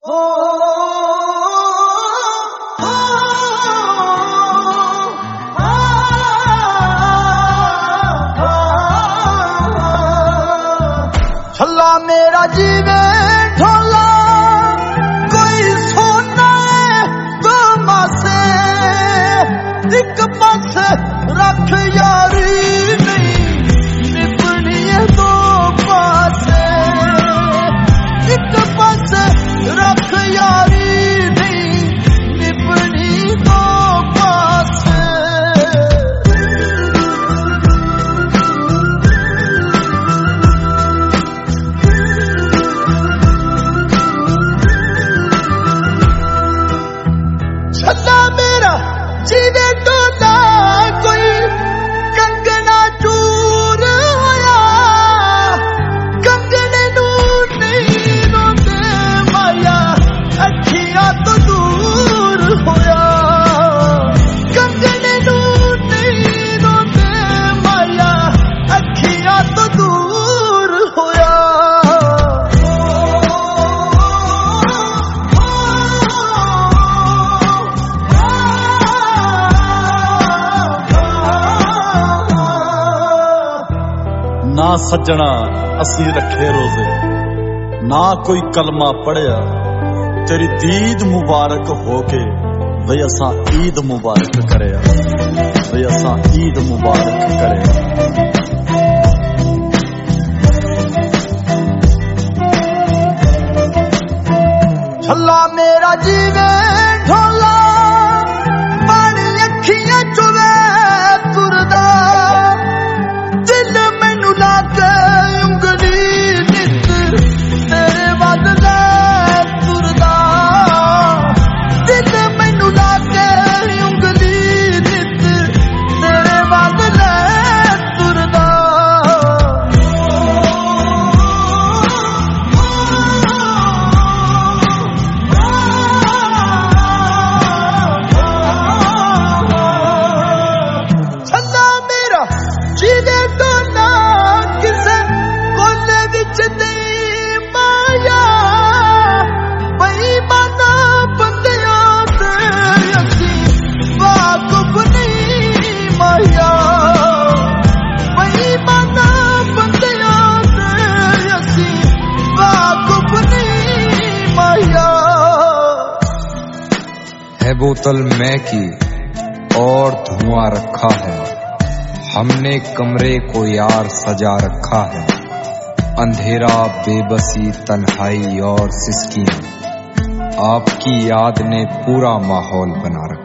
छल्ला मेरा जीवे ढोला कोई सोना है दो मासे एक पास रख यारी नहीं निपनी है दो पासे एक पास रख यारी नहीं निपनी दो पासे छल्ला मेरा जीवे ढोला कोई कंगना चूर होया कंगने नू नहीं रोंदे माया अखियां तो दूर होया कंगने नू नहीं रोंदे माया अखियां तो दूर होया ना सज्जना असी रखे रोजे ना कोई कलमा पढ़िया तेरी दीद मुबारक होके वे असा ईद मुबारक करे वे असा ईद मुबारक करे। छल्ला मेरा जीवे ढोला पानी अखियां चुवे तुरदा दिल मैनू लाके उंगली नित तेरे बदले तुरदा दिल मैनू लाके उंगली नित तेरे बदले तुरदा। छल्ला मेरा जीवे ढोला किसे कोने विच नहीं माया बेईमाना बंदियां ते असी वाकुफ नहीं माया बेईमाना बंदियां ते असी वाकुफ नहीं माया। है बोतल मैं की और धुआं रखा है हमने कमरे को यार सजा रखा है अंधेरा बेबसी तन्हाई और सिसकियां आपकी याद ने पूरा माहौल बना रखा।